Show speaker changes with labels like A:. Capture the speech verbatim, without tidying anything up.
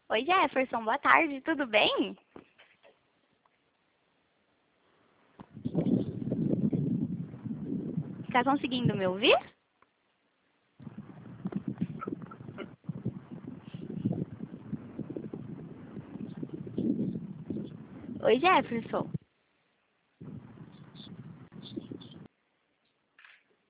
A: Oi, Jefferson, boa tarde, tudo bem? Está conseguindo me ouvir? Oi, Jefferson.